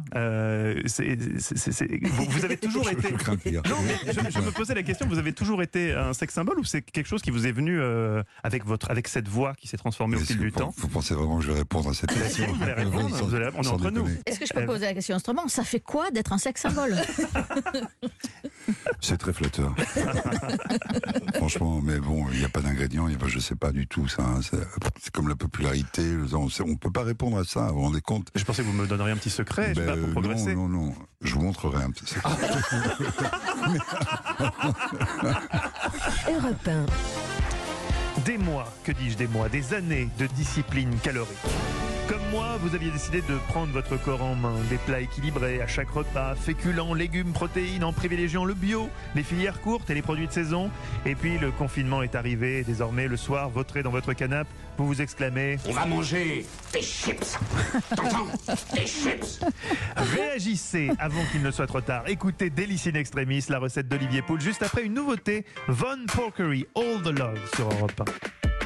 Vous avez toujours été... Non, mais je me posais la question, vous avez toujours été un sex symbole ou c'est quelque chose qui vous est venu avec cette voix qui s'est transformée au fil du temps? Vous pensez vraiment que je vais répondre à cette question? Vous allez répondre, on est entre nous. Est-ce que je peux poser la question autrement? Ça fait quoi d'être un sex symbole? C'est très flatteur. Franchement, mais bon, il n'y a pas d'ingrédients, je sais pas du tout ça. Hein, c'est comme la popularité, on peut pas répondre à ça, vous vous rendez compte? Je pensais que vous me donneriez un petit secret, je sais pas, pour progresser. Non, je vous montrerai un petit secret. Europe 1. Des mois, que dis-je des mois, des années de discipline calorique. Comme moi, vous aviez décidé de prendre votre corps en main, des plats équilibrés à chaque repas, féculents, légumes, protéines, en privilégiant le bio, les filières courtes et les produits de saison. Et puis le confinement est arrivé, et désormais le soir, vautré dans votre canapé, vous vous exclamez « On va manger des chips !» T'entends? Des chips! Réagissez avant qu'il ne soit trop tard. Écoutez Délice in Extremis, la recette d'Olivier Poul, juste après une nouveauté, Von Porkery, All the Love sur Europe 1.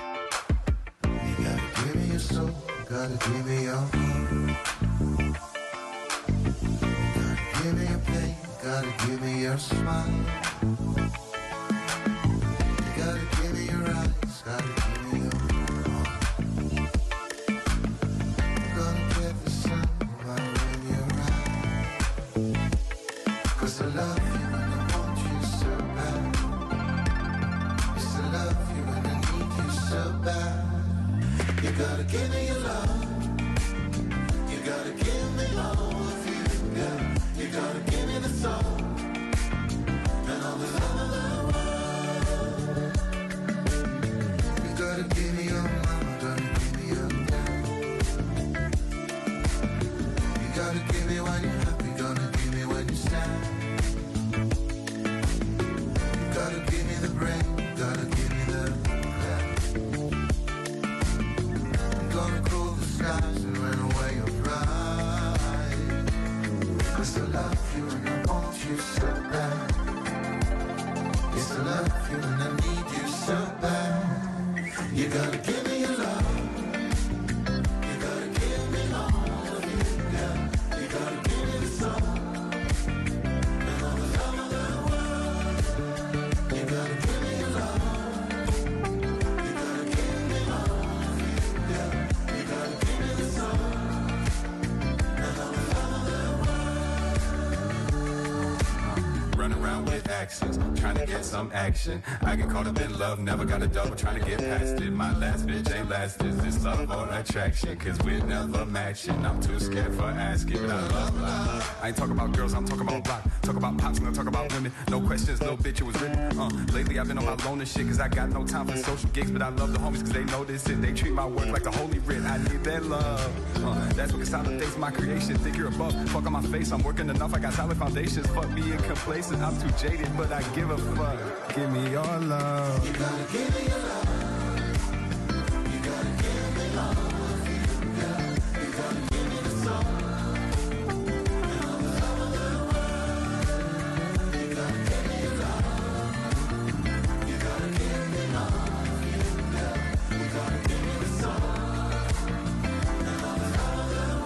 Gotta give me your heart. Gotta give me your pain. Gotta give me your smile. You gotta give me your eyes. Gotta give me your heart. Gonna get the sun right in your eyes. 'Cause I love you and I want you so bad. Yes, I love you and I need you so bad. You gotta give me your love. You gotta give me all of you, yeah. You gotta give me the soul and all the love of the world. You gotta give me your mama, gotta give me your dad. You gotta give me when you're happy, gotta give me when you're sad. You gotta give me the brain, gotta give me the gonna call the skies. to love you and I want you so bad. Used to love you and I need you so bad. You gotta give me your love. Trying to get some action. I get caught up in love, never got a double, trying to get past it. My last bitch ain't last, is this love or attraction? Cause we're never matching. I'm too scared for asking, but I love. I ain't talking about girls, I'm talking about block. Talk about pops, I'm gonna talk about women. No questions, little bitch, it was written. Lately I've been on my loner shit, cause I got no time for social gigs. But I love the homies cause they notice it. They treat my work like the holy writ. I need that love. That's what consolidates my creation. Think you're above, fuck on my face. I'm working enough, I got solid foundations. Fuck me and complacent, I'm too jaded, but I give a fuck. Give me your love. You gotta give me your love. You gotta give me love. You gotta give me the soul. And all the love of the world. You gotta give me your love. You gotta give me love. You gotta give me the soul. And all the love of the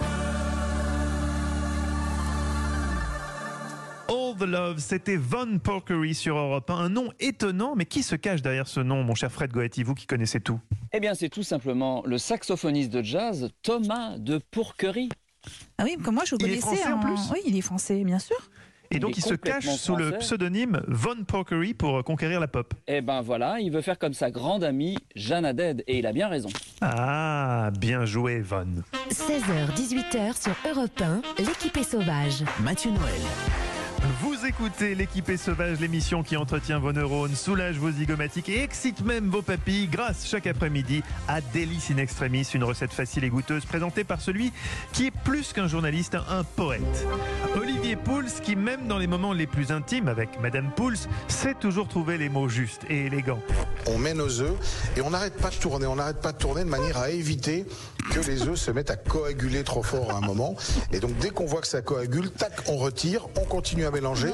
world. All the Love, c'était Von Porkery sur Europe 1. Un nom étonnant, mais qui se cache derrière ce nom, mon cher Fred Goetti, vous qui connaissez tout? Eh bien, c'est tout simplement le saxophoniste de jazz, Thomas de Porkery. Ah oui, comme moi je connaissais. Il est français en plus? Oui, il est français, bien sûr. Et donc il se cache sous le pseudonyme Von Porkery pour conquérir la pop. Eh ben voilà, il veut faire comme sa grande amie Jeanne Haddad, et il a bien raison. Ah, bien joué Von. 16h, 18h sur Europe 1, l'équipée sauvage. Mathieu Noël. Vous écoutez l'équipée sauvage, l'émission qui entretient vos neurones, soulage vos zygomatiques et excite même vos papilles grâce chaque après-midi à Délice in Extremis, une recette facile et goûteuse présentée par celui qui est plus qu'un journaliste, un poète. Olivier Pouls, qui même dans les moments les plus intimes avec Madame Pouls, sait toujours trouver les mots justes et élégants. On met nos œufs et on n'arrête pas de tourner, de manière à éviter que les œufs se mettent à coaguler trop fort à un moment. Et donc dès qu'on voit que ça coagule, tac, on retire, on continue à mélanger.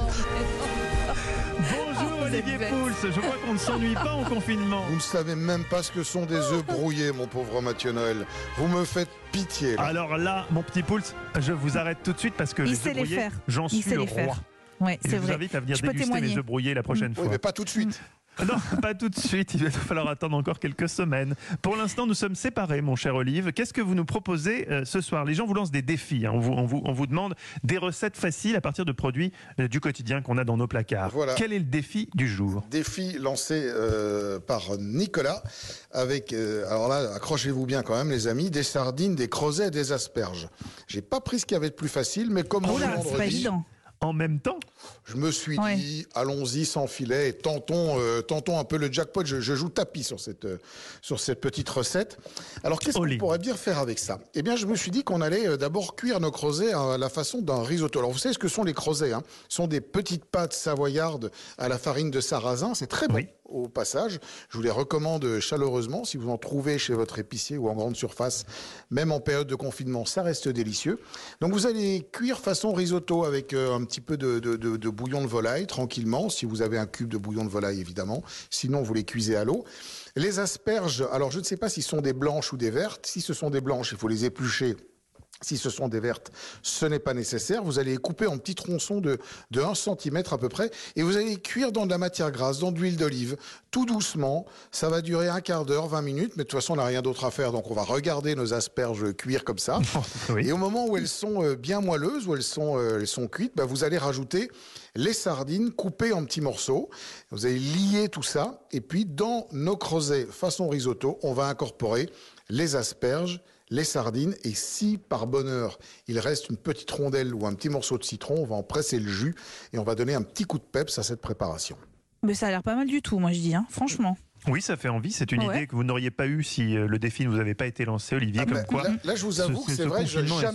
Bonjour Olivier Pouls, je crois qu'on ne s'ennuie pas en confinement. Vous ne savez même pas ce que sont des œufs brouillés, mon pauvre Mathieu Noël. Vous me faites pitié. Là. Alors là, mon petit Pouls, je vous arrête tout de suite parce que les œufs brouillés, j'en suis le roi. Ouais, je vous invite à venir déguster mes œufs brouillés la prochaine fois. Oui, mais pas tout de suite. Non, pas tout de suite, il va falloir attendre encore quelques semaines. Pour l'instant, nous sommes séparés, mon cher Olive. Qu'est-ce que vous nous proposez ce soir? Les gens vous lancent des défis, hein. On vous demande des recettes faciles à partir de produits du quotidien qu'on a dans nos placards. Voilà. Quel est le défi du jour? Défi lancé par Nicolas avec, alors là, accrochez-vous bien quand même les amis, des sardines, des creusets et des asperges. J'ai pas pris ce qu'il y avait de plus facile, mais comme c'est pas évident. En même temps, je me suis dit, allons-y sans filet et tentons un peu le jackpot. Je joue tapis sur cette petite recette. Alors, qu'est-ce qu'on pourrait bien faire avec ça? Eh bien, je me suis dit qu'on allait d'abord cuire nos creusets à la façon d'un risotto. Alors, vous savez ce que sont les creusets, hein? Ce sont des petites pâtes savoyardes à la farine de sarrasin. C'est très bon. Oui. Au passage, je vous les recommande chaleureusement. Si vous en trouvez chez votre épicier ou en grande surface, même en période de confinement, ça reste délicieux. Donc vous allez cuire façon risotto avec un petit peu de bouillon de volaille, tranquillement, si vous avez un cube de bouillon de volaille évidemment. Sinon, vous les cuisez à l'eau. Les asperges, alors je ne sais pas si ce sont des blanches ou des vertes. Si ce sont des blanches, il faut les éplucher. Si ce sont des vertes, ce n'est pas nécessaire. Vous allez les couper en petits tronçons de 1 cm à peu près et vous allez les cuire dans de la matière grasse, dans de l'huile d'olive, tout doucement. Ça va durer un quart d'heure, 20 minutes, mais de toute façon, on n'a rien d'autre à faire. Donc, on va regarder nos asperges cuire comme ça. Oui. Et au moment où elles sont bien moelleuses, où elles sont cuites, bah, vous allez rajouter les sardines coupées en petits morceaux. Vous allez lier tout ça. Et puis, dans nos creusets façon risotto, on va incorporer les asperges, les sardines, et si par bonheur il reste une petite rondelle ou un petit morceau de citron, on va en presser le jus et on va donner un petit coup de peps à cette préparation. Mais ça a l'air pas mal du tout, moi je dis, hein, franchement. Oui, ça fait envie. C'est une idée que vous n'auriez pas eue si le défi ne vous avait pas été lancé, Olivier. Comme quoi, là, je vous avoue que c'est vrai,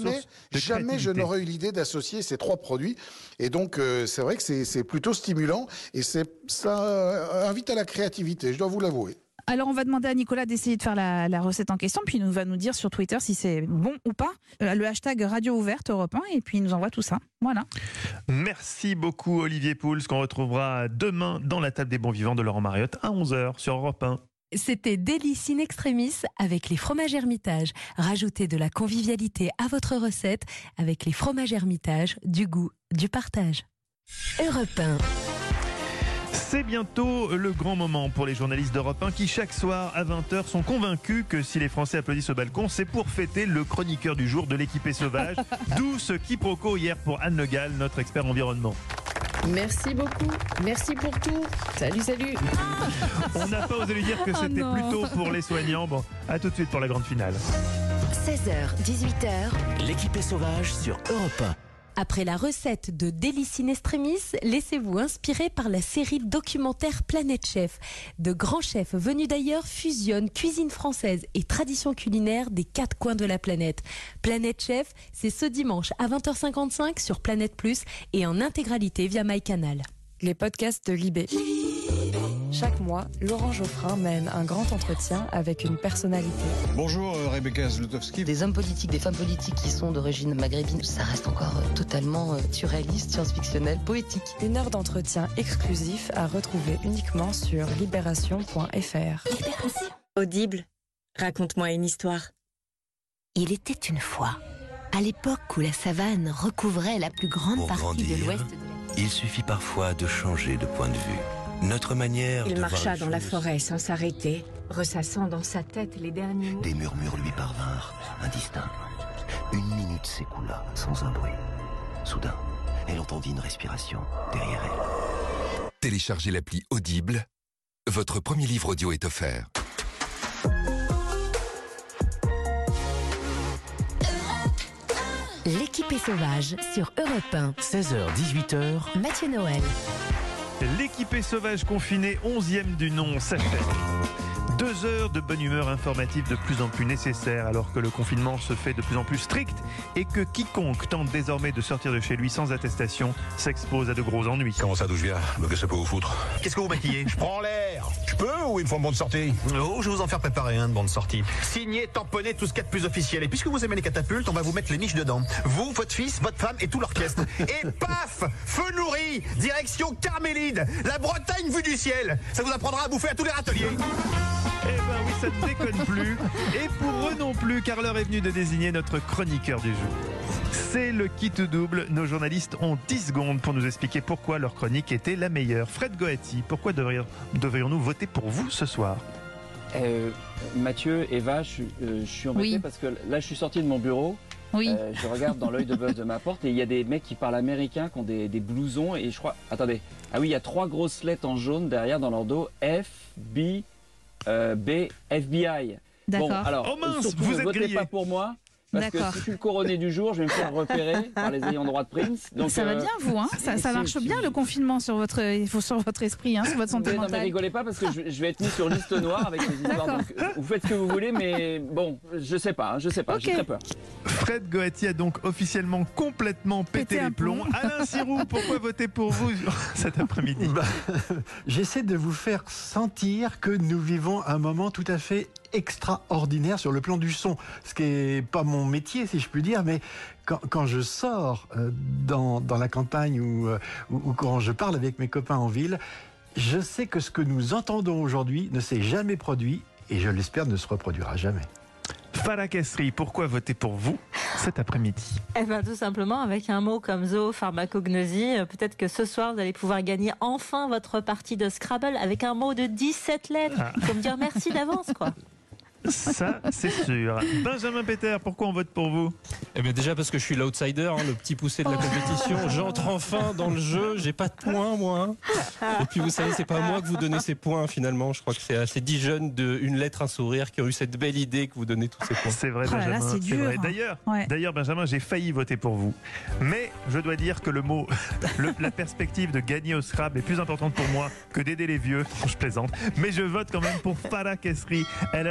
jamais je n'aurais eu l'idée d'associer ces 3 produits. Et donc, c'est vrai que c'est plutôt stimulant et ça invite à la créativité, je dois vous l'avouer. Alors on va demander à Nicolas d'essayer de faire la recette en question, puis il va nous dire sur Twitter si c'est bon ou pas. Le hashtag Radio Ouverte Europe 1, et puis il nous envoie tout ça. Voilà. Merci beaucoup Olivier Pouls, qu'on retrouvera demain dans la table des bons vivants de Laurent Mariotte à 11h sur Europe 1. C'était Délices in Extremis avec les fromages Hermitage. Rajoutez de la convivialité à votre recette avec les fromages Hermitage, du goût, du partage. Europe 1. C'est bientôt le grand moment pour les journalistes d'Europe 1 qui chaque soir à 20h sont convaincus que si les Français applaudissent au balcon, c'est pour fêter le chroniqueur du jour de l'équipée sauvage. D'où ce quiproquo hier pour Anne Le Gall, notre expert environnement. Merci beaucoup, merci pour tout. Salut. On n'a pas osé lui dire que c'était plutôt pour les soignants. Bon, à tout de suite pour la grande finale. 16h, 18h. L'équipée sauvage sur Europe 1. Après la recette de Délices in Extremis, laissez-vous inspirer par la série documentaire Planète Chef. De grands chefs venus d'ailleurs fusionnent cuisine française et tradition culinaire des 4 coins de la planète. Planète Chef, c'est ce dimanche à 20h55 sur Planète Plus et en intégralité via MyCanal. Les podcasts de Libé. Chaque mois, Laurent Geoffrin mène un grand entretien avec une personnalité. Bonjour Rebecca Zlotowski. Des hommes politiques, des femmes politiques qui sont d'origine maghrébine, ça reste encore totalement surréaliste, science-fictionnel, poétique. 1 heure d'entretien exclusif à retrouver uniquement sur libération.fr. Libération. Audible, raconte-moi une histoire. Il était une fois, à l'époque où la savane recouvrait la plus grande partie de l'ouest de la... Il suffit parfois de changer de point de vue. Notre manière Il de marcha voir dans la forêt sans s'arrêter, ressassant dans sa tête les derniers mots. Des murmures lui parvinrent, indistincts. 1 minute s'écoula, sans un bruit. Soudain, elle entendit une respiration derrière elle. Téléchargez l'appli Audible. Votre premier livre audio est offert. L'équipée sauvage sur Europe 1. 16h, 18h. Mathieu Noël. L'équipée sauvage confinée, 11e du nom, s'achève. 2 heures de bonne humeur informative de plus en plus nécessaire alors que le confinement se fait de plus en plus strict et que quiconque tente désormais de sortir de chez lui sans attestation s'expose à de gros ennuis. Comment ça, d'où je viens? Mais que ça peut vous foutre? Qu'est-ce que vous maquillez? Je prends l'air. Je peux ou il me faut un bon de sortie? Oh, je vais vous en faire préparer un de bon de sortie. Signé, tamponné, tout ce qu'il y a de plus officiel. Et puisque vous aimez les catapultes, on va vous mettre les niches dedans. Vous, votre fils, votre femme et tout l'orchestre. Et paf! Feu nourri! Direction Carmélide! La Bretagne vue du ciel! Ça vous apprendra à bouffer à tous les râteliers. Eh ben oui, ça ne déconne plus. Et pour eux non plus, car l'heure est venue de désigner notre chroniqueur du jour. C'est le kit double. Nos journalistes ont 10 secondes pour nous expliquer pourquoi leur chronique était la meilleure. Fred Goati, pourquoi devrions-nous voter pour vous ce soir? Mathieu, Eva, je suis embêté parce que là, je suis sorti de mon bureau. Oui. Je regarde dans l'œil de bœuf de ma porte et il y a des mecs qui parlent américain, qui ont des blousons et je crois... Attendez. Ah oui, il y a 3 grosses lettres en jaune derrière dans leur dos. FBI. D'accord. Bon, alors, oh mince, surtout, vous ne êtes votez grillé. pas pour moi. Parce que si je suis le couronné du jour, je vais me faire repérer par les ayants droit de Prince. Donc, ça va bien, vous, hein? Ça marche bien le confinement sur votre esprit, hein, sur votre santé mentale. Non, mais rigolez pas parce que je vais être mis sur liste noire avec les histoires. Donc, vous faites ce que vous voulez, mais bon, je sais pas, j'ai très peur. Fred Goati a donc officiellement complètement pété les plombs. Alain Sirou, pourquoi voter pour vous cet après-midi? J'essaie de vous faire sentir que nous vivons un moment tout à fait extraordinaire sur le plan du son, ce qui n'est pas mon métier si je puis dire, mais quand je sors dans la campagne ou quand je parle avec mes copains en ville, je sais que ce que nous entendons aujourd'hui ne s'est jamais produit et je l'espère ne se reproduira jamais. Farah Kessri, pourquoi voter pour vous cet après-midi? Tout simplement avec un mot comme zoopharmacognosie. Peut-être que ce soir vous allez pouvoir gagner enfin votre partie de Scrabble avec un mot de 17 lettres. Il faut me dire merci d'avance, quoi. Ça, c'est sûr. Benjamin Peter, pourquoi on vote pour vous? Eh bien déjà parce que je suis l'outsider, le petit poussé de la compétition. J'entre enfin dans le jeu, j'ai pas de points moi. Et puis vous savez, c'est pas à moi que vous donnez ces points finalement. Je crois que c'est à ces 10 jeunes de Une lettre, un sourire qui ont eu cette belle idée que vous donnez tous ces points. C'est vrai, Benjamin. C'est dur. Vrai. D'ailleurs, Benjamin, j'ai failli voter pour vous. Mais je dois dire que la perspective de gagner au Scrabble est plus importante pour moi que d'aider les vieux. Je plaisante. Mais je vote quand même pour Farah Kessri. Elle a donc monté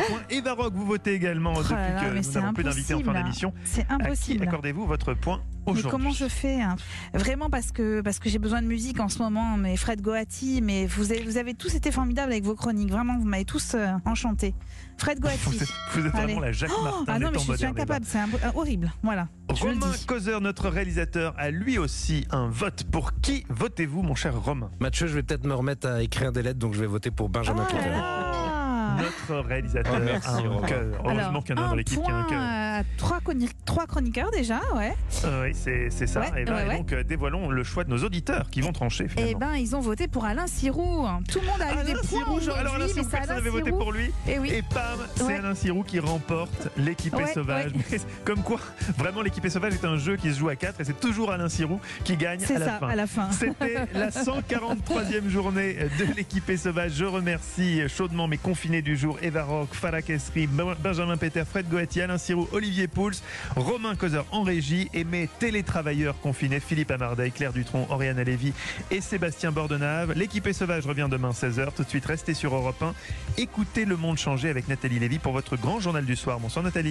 point. Eva Rock, vous votez également depuis que nous avons peu d'invités en fin d'émission. C'est impossible. À qui accordez-vous votre point aujourd'hui? Mais comment je fais Vraiment parce que j'ai besoin de musique en ce moment. Mais Fred Goati, mais vous avez tous été formidables avec vos chroniques. Vraiment, vous m'avez tous enchanté. Fred Goati. Vous êtes vraiment la Jacques Martin. Ah non, mais je suis moderne, incapable. C'est horrible. Voilà. Romain Causer, notre réalisateur, a lui aussi un vote. Pour qui votez-vous, mon cher Romain? Mathieu, je vais peut-être me remettre à écrire des lettres, donc je vais voter pour Benjamin Clotet. Notre réalisateur a un cœur. Heureusement qu'il y en a dans l'équipe qui a un cœur. Trois chroniqueurs déjà, ouais. Oui, c'est ça. Ouais, et donc, dévoilons le choix de nos auditeurs qui vont trancher finalement. Eh ben, ils ont voté pour Alain Sirou. Tout le monde a eu des points aujourd'hui, alors Alain Sirou, personne n'avait voté pour lui. Et pam, c'est Alain Sirou qui remporte l'équipée sauvage. Mais comme quoi, vraiment, l'équipée sauvage est un jeu qui se joue à 4 et c'est toujours Alain Sirou qui gagne à la fin. C'était la 143e journée de l'équipée sauvage. Je remercie chaudement mes confinés du jour, Eva Rock, Farah Kessri, Benjamin Péter, Fred Goati, Alain Sirou, Olivier Pouls, Romain Causer en régie et mes télétravailleurs confinés, Philippe Amardeil, Claire Dutronc, Oriane Lévy et Sébastien Bordenave. L'équipée sauvage revient demain 16h. Tout de suite, restez sur Europe 1. Écoutez Le Monde changer avec Nathalie Lévy pour votre grand journal du soir. Bonsoir Nathalie.